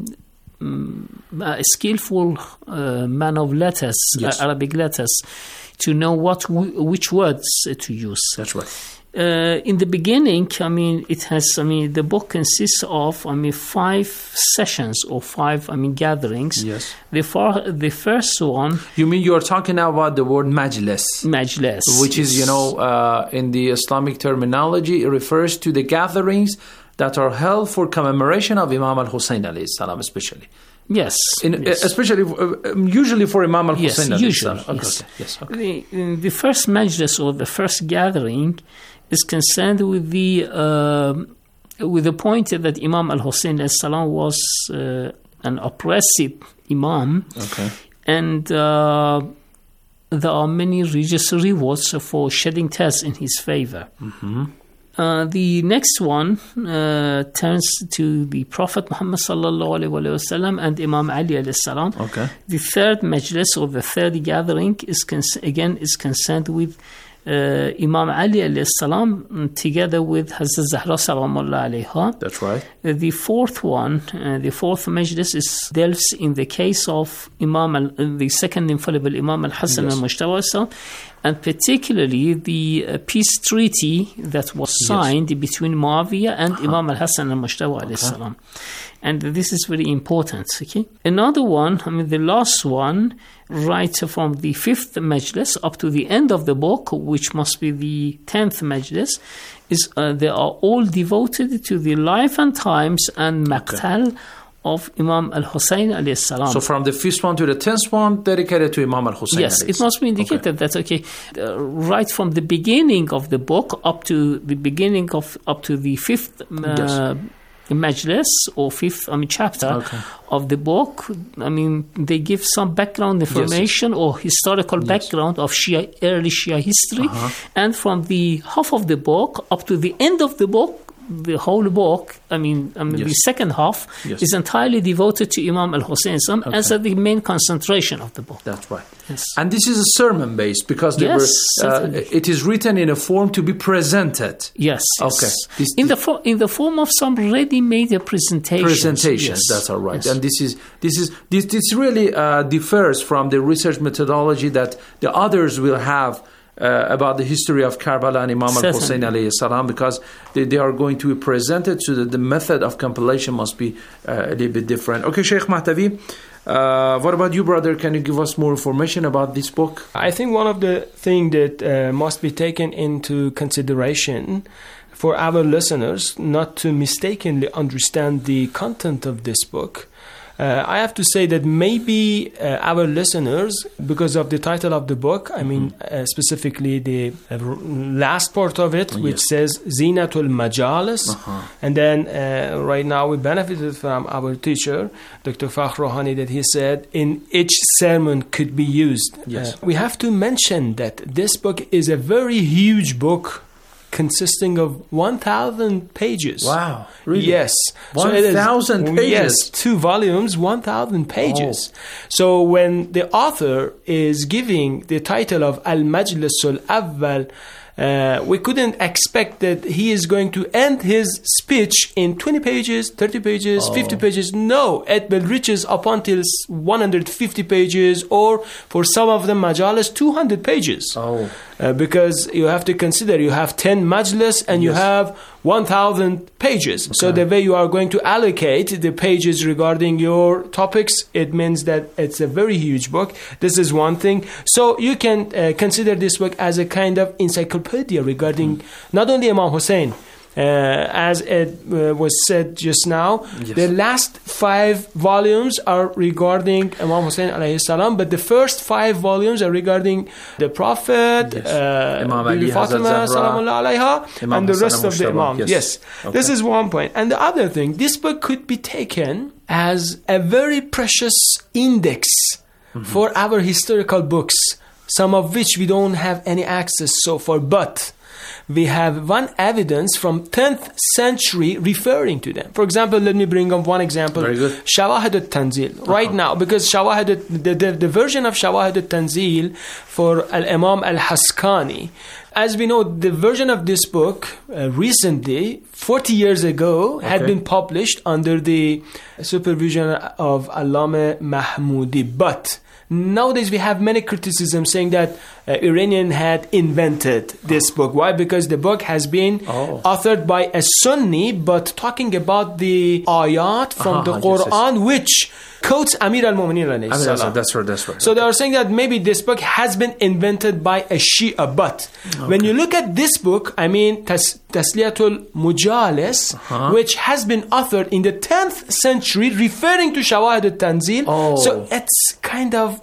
Speaker 8: skillful man of letters, Arabic letters, to know which words to use.
Speaker 15: That's right.
Speaker 8: In the beginning, it has, the book consists of, 5 sessions or 5, gatherings.
Speaker 15: Yes.
Speaker 8: The first one.
Speaker 15: You mean you are talking about the word majlis?
Speaker 8: Majlis.
Speaker 15: Which is, in the Islamic terminology, it refers to the gatherings that are held for commemoration of Imam al-Hussein alayhi salam, especially.
Speaker 8: Yes.
Speaker 15: Especially, usually for Imam al-Hussein alayhi salam.
Speaker 8: Yes. The first majlis or the first gathering is concerned with the point that Imam al-Hussein alayhi salam was an oppressive imam.
Speaker 15: Okay.
Speaker 8: And there are many religious rewards for shedding tears in his favor. The next one turns to the Prophet Muhammad sallallahu alaihi wasallam and Imam Ali alayhi salam.
Speaker 15: Okay.
Speaker 8: The third majlis or the third gathering is concerned with Imam Ali alayhi salam together with Hazrat Zahra salamullah alayha.
Speaker 15: That's right.
Speaker 8: The fourth one, the fourth majlis delves in the case of the second infallible Imam al-Hasan al-Mujtaba, and particularly the peace treaty that was signed between Muawiyah and Imam al-Hasan al-Mujtaba alayhi salam. And this is very important. Okay. Another one, the last one, right from the fifth majlis up to the end of the book, which must be the 10th majlis, is they are all devoted to the life and times and maqtal of Imam al-Hussein alayhi salam.
Speaker 15: So from the first one to the 10th one, dedicated to Imam al-Hussein.
Speaker 8: Yes, it must be indicated that right from the beginning of the book up to the fifth majlis or fifth chapter of the book. They give some background information or historical background of early Shia history, and from the half of the book up to the end of the book, the whole book, the second half is entirely devoted to Imam al-Hussein as the main concentration of the book.
Speaker 15: That's right.
Speaker 8: Yes.
Speaker 15: And this is a sermon based because it is written in a form to be presented.
Speaker 8: Yes.
Speaker 15: Okay.
Speaker 8: In the form of some ready-made presentations.
Speaker 15: Yes. That's all right. Yes. And this really differs from the research methodology that the others will have about the history of Karbala and Imam al-Hussein alayhi salam, because they are going to be presented, so that the method of compilation must be a little bit different. Okay, Sheikh Mahtavi, what about you, brother? Can you give us more information about this book?
Speaker 11: I think one of the things that must be taken into consideration for our listeners, not to mistakenly understand the content of this book, I have to say that maybe our listeners, because of the title of the book, specifically the last part of it, which says Zinatul Majalis, and then right now we benefited from our teacher, Dr. Fakhr Rouhani, that he said in each sermon could be used.
Speaker 15: Yes.
Speaker 11: We have to mention that this book is a very huge book, consisting of 1,000 pages.
Speaker 15: Wow, really?
Speaker 11: Yes.
Speaker 15: 1,000 pages?
Speaker 11: Yes, 2 volumes, 1,000 pages. Oh. So when the author is giving the title of Al-Majlis Al-Awwal, we couldn't expect that he is going to end his speech in 20 pages, 30 pages, 50 pages. No, it will reaches up until 150 pages, or for some of them majalis, 200 pages. Because you have to consider you have 10 majlis and you have 1,000 pages. So the way you are going to allocate the pages regarding your topics, it means that it's a very huge book. This is one thing. So you can consider this book as a kind of encyclopedia regarding not only Imam Hussein, as it was said just now, the last 5 volumes are regarding Imam Hussein alayhi salam, but the first 5 volumes are regarding the Prophet,
Speaker 15: Imam Ali,
Speaker 11: Fatima salamullah alayha, and the rest of the Imams. Yes. This is one point. And the other thing, this book could be taken as a very precious index for our historical books, some of which we don't have any access so far, but we have one evidence from 10th century referring to them. For example, let me bring up one example.
Speaker 15: Very good.
Speaker 11: Shawahid al-Tanzil. Right now, because the version of Shawahid al-Tanzil for Al-Imam al-Haskani, as we know, the version of this book recently, 40 years ago, had been published under the supervision of Allama Mahmoudi. But nowadays we have many criticisms saying that Iranian had invented this book. Why? Because the book has been authored by a Sunni, but talking about the ayat from the Quran, which quotes Amir al-Mu'minin alayhi salam.
Speaker 15: That's right.
Speaker 11: So they are saying that maybe this book has been invented by a Shia. But when you look at this book, Tasliyatul Mujalis, which has been authored in the 10th century, referring to Shawahid al-Tanzil. So it's kind of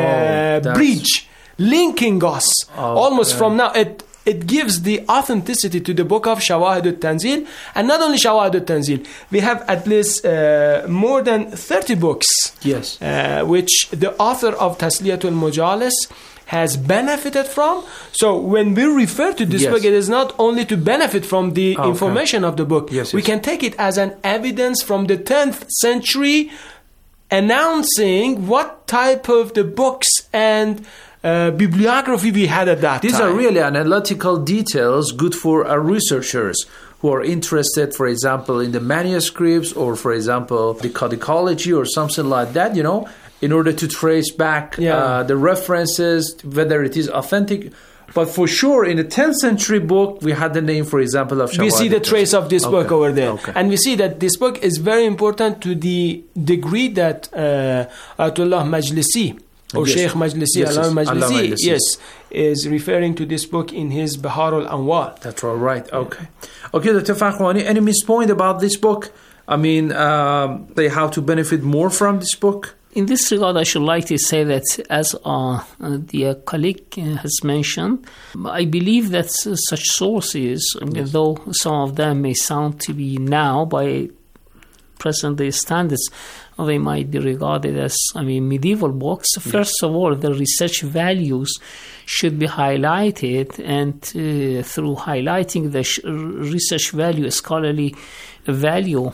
Speaker 11: bridge linking us almost from now. It gives the authenticity to the book of Shawahid al-Tanzil. And not only Shawahid al-Tanzil, we have at least more than 30 books which the author of Tasliyatul Mujalis has benefited from. So when we refer to this
Speaker 15: Yes.
Speaker 11: book, it is not only to benefit from the information of the book.
Speaker 15: Yes,
Speaker 11: we
Speaker 15: yes.
Speaker 11: can take it as an evidence from the 10th century announcing what type of the books and bibliography we had at that
Speaker 15: These
Speaker 11: time.
Speaker 15: are really analytical details good for our researchers who are interested, for example, in the manuscripts or, for example, the codicology or something like that, you know, in order to trace back the references, whether it is authentic. But for sure, in the 10th century book, we had the name, for example, of Shawahid.
Speaker 11: We see the trace of this book over there.
Speaker 15: Okay.
Speaker 11: And we see that this book is very important to the degree that Ayatollah Majlisi, or
Speaker 15: Yes.
Speaker 11: Sheikh Majlisi,
Speaker 15: Yes,
Speaker 11: Allah
Speaker 15: yes. Allah
Speaker 11: Majlisi,
Speaker 15: Majlisi.
Speaker 11: yes, is referring to this book in his Bahar al-Anwar.
Speaker 15: That's all right. Okay. Okay, Dr. Fakhwani, any miss point about this book? I mean, say how to benefit more from this book?
Speaker 8: In this regard, I should like to say that, as the colleague has mentioned, I believe that such sources, though some of them may sound to be now by present-day standards, they might be regarded as, medieval books. First of all, the research values should be highlighted, and through highlighting the research value, scholarly value,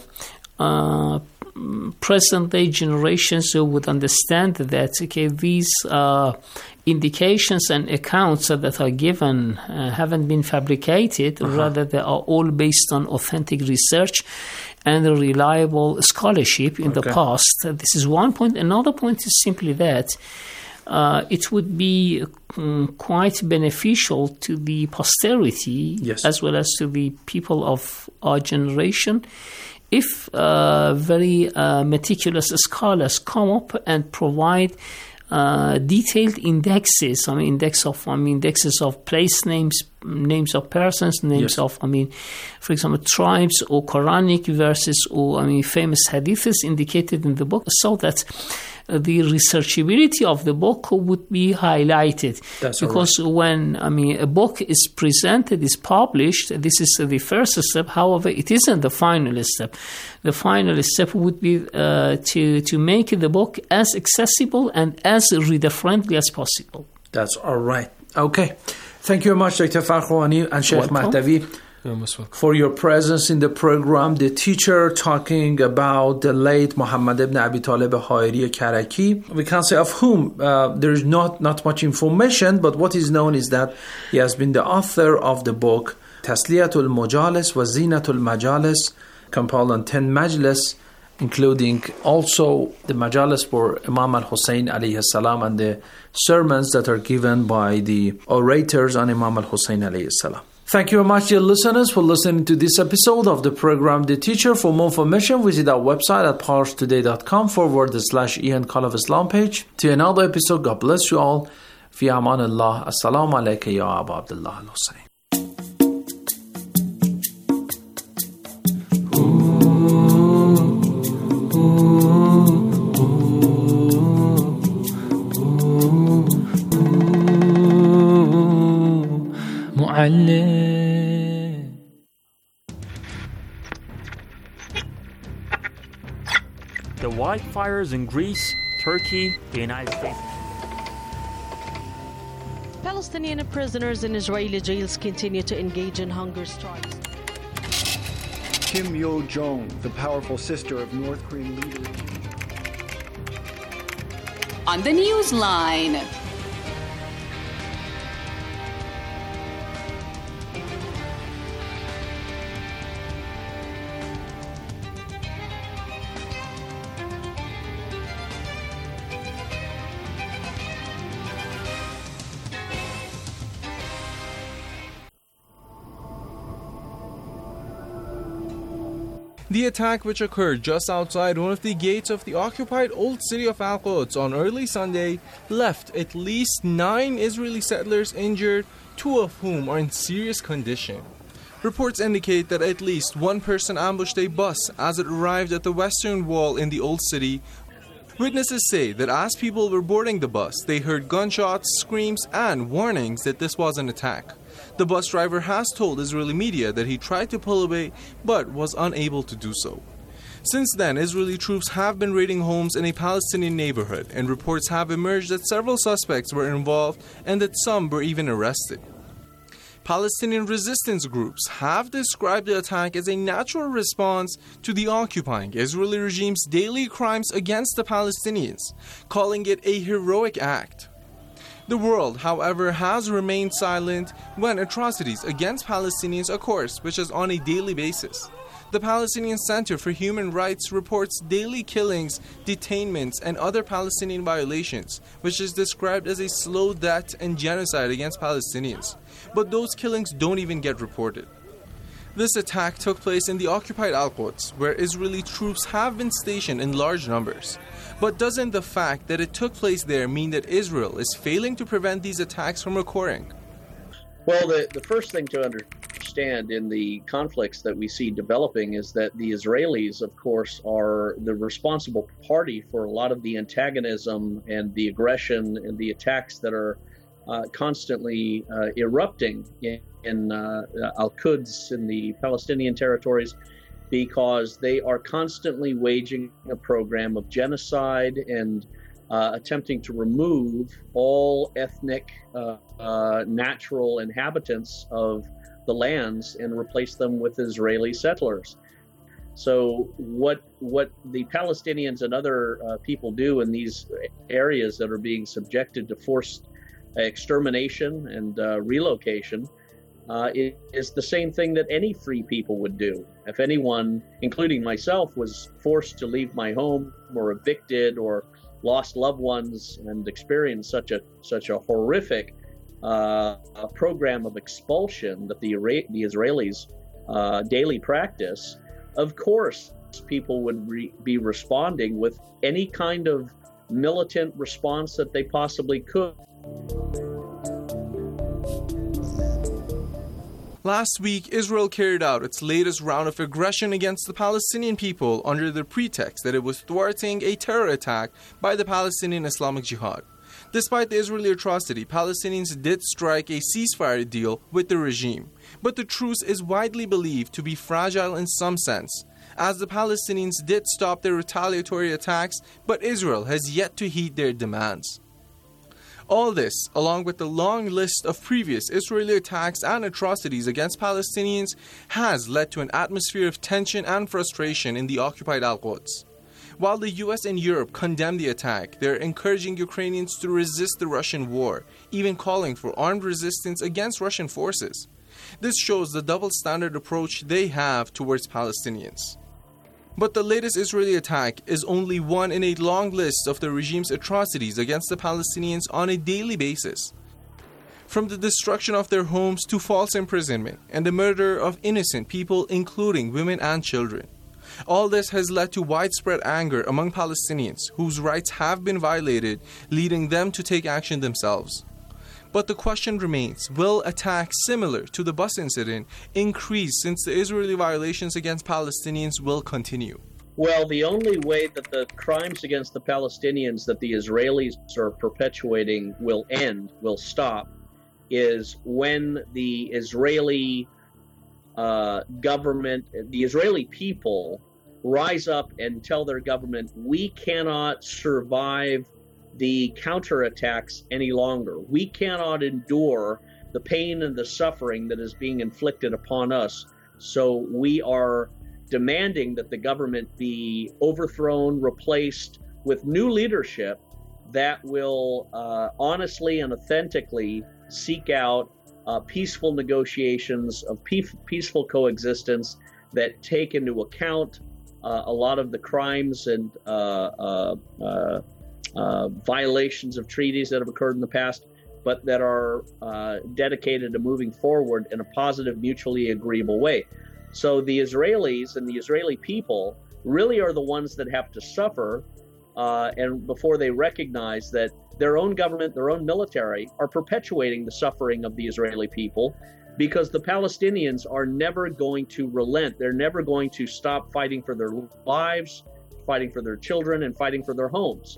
Speaker 8: present-day generations would understand that these indications and accounts that are given haven't been fabricated, rather they are all based on authentic research and reliable scholarship in the past. This is one point. Another point is simply that it would be quite beneficial to the posterity, as well as to the people of our generation, if very meticulous scholars come up and provide detailed indexes. Indexes of place names, names of persons, names of, for example, tribes or Quranic verses or, famous hadiths indicated in the book, so that the researchability of the book would be highlighted.
Speaker 15: That's
Speaker 8: because when a book is presented, is published, this is the first step. However, it isn't the final step. The final step would be to make the book as accessible and as reader-friendly as possible.
Speaker 15: That's all right. Okay. Thank you very much, Dr. Fakhwani and Sheikh Mahdavi, for your presence in the program. The teacher talking about the late Muhammad ibn Abi Talib Hairi Karaki. We can't say of whom. There is not much information, but what is known is that he has been the author of the book Tasliyatul Mujalis wa Zinatul Majalis, compiled on 10 majlis, including also the majalis for Imam al-Hussein alayhi salam and the sermons that are given by the orators on Imam al-Hussein alayhi salam. Thank you very much, dear listeners, for listening to this episode of the program The Teacher. For more information, visit our website at parstoday.com/Ian Call of Islam page. To another episode, God bless you all. Fi aman Allah. Assalamu alaikum ya Abu Abdullah al-Hussein.
Speaker 16: The wildfires in Greece, Turkey, the United States.
Speaker 17: Palestinian prisoners in Israeli jails continue to engage in hunger strikes.
Speaker 18: Kim Yo-jong, the powerful sister of North Korean leader.
Speaker 19: On the Newsline.
Speaker 20: The attack, which occurred just outside one of the gates of the occupied old city of Al-Quds on early Sunday, left at least 9 Israeli settlers injured, 2 of whom are in serious condition. Reports indicate that at least one person ambushed a bus as it arrived at the western wall in the old city. Witnesses say that as people were boarding the bus, they heard gunshots, screams, and warnings that this was an attack. The bus driver has told Israeli media that he tried to pull away but was unable to do so. Since then, Israeli troops have been raiding homes in a Palestinian neighborhood, and reports have emerged that several suspects were involved and that some were even arrested. Palestinian resistance groups have described the attack as a natural response to the occupying Israeli regime's daily crimes against the Palestinians, calling it a heroic act. The world, however, has remained silent when atrocities against Palestinians occur, which is on a daily basis. The Palestinian Center for Human Rights reports daily killings, detainments, and other Palestinian violations, which is described as a slow death and genocide against Palestinians. But those killings don't even get reported. This attack took place in the occupied Al-Quds, where Israeli troops have been stationed in large numbers. But doesn't the fact that it took place there mean that Israel is failing to prevent these attacks from occurring?
Speaker 21: Well, the first thing to understand in the conflicts that we see developing is that the Israelis, of course, are the responsible party for a lot of the antagonism and the aggression and the attacks that are constantly erupting in Al-Quds, in the Palestinian territories, because they are constantly waging a program of genocide and attempting to remove all ethnic, natural inhabitants of the lands and replace them with Israeli settlers. So what the Palestinians and other people do in these areas that are being subjected to forced extermination and relocation is the same thing that any free people would do. If anyone, including myself, was forced to leave my home or evicted or lost loved ones and experienced such a horrific program of expulsion that the Israelis daily practice, of course people would be responding with any kind of militant response that they possibly could.
Speaker 20: Last week, Israel carried out its latest round of aggression against the Palestinian people under the pretext that it was thwarting a terror attack by the Palestinian Islamic Jihad. Despite the Israeli atrocity, Palestinians did strike a ceasefire deal with the regime, but the truce is widely believed to be fragile in some sense, as the Palestinians did stop their retaliatory attacks, but Israel has yet to heed their demands. All this, along with the long list of previous Israeli attacks and atrocities against Palestinians, has led to an atmosphere of tension and frustration in the occupied Al-Quds. While the US and Europe condemn the attack, they're encouraging Ukrainians to resist the Russian war, even calling for armed resistance against Russian forces. This shows the double-standard approach they have towards Palestinians. But the latest Israeli attack is only one in a long list of the regime's atrocities against the Palestinians on a daily basis. From the destruction of their homes to false imprisonment and the murder of innocent people, including women and children. All this has led to widespread anger among Palestinians whose rights have been violated, leading them to take action themselves. But the question remains, will attacks similar to the bus incident increase since the Israeli violations against Palestinians will continue?
Speaker 21: Well, the only way that the crimes against the Palestinians that the Israelis are perpetuating will end, will stop, is when the Israeli government, the Israeli people, rise up and tell their government, we cannot survive the counterattacks any longer. We cannot endure the pain and the suffering that is being inflicted upon us. So we are demanding that the government be overthrown, replaced with new leadership that will honestly and authentically seek out peaceful negotiations of peaceful coexistence that take into account a lot of the crimes and violations of treaties that have occurred in the past, but that are dedicated to moving forward in a positive, mutually agreeable way. So the Israelis and the Israeli people really are the ones that have to suffer, and before they recognize that their own government, their own military, are perpetuating the suffering of the Israeli people, because the Palestinians are never going to relent. They're never going to stop fighting for their lives, fighting for their children, and fighting for their homes.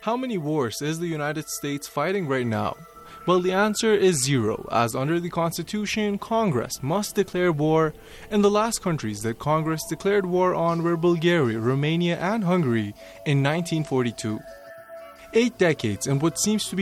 Speaker 20: How many wars is the United States fighting right now? Well, the answer is 0, as under the Constitution, Congress must declare war, and the last countries that Congress declared war on were Bulgaria, Romania, and Hungary in 1942. 8 decades in what seems to be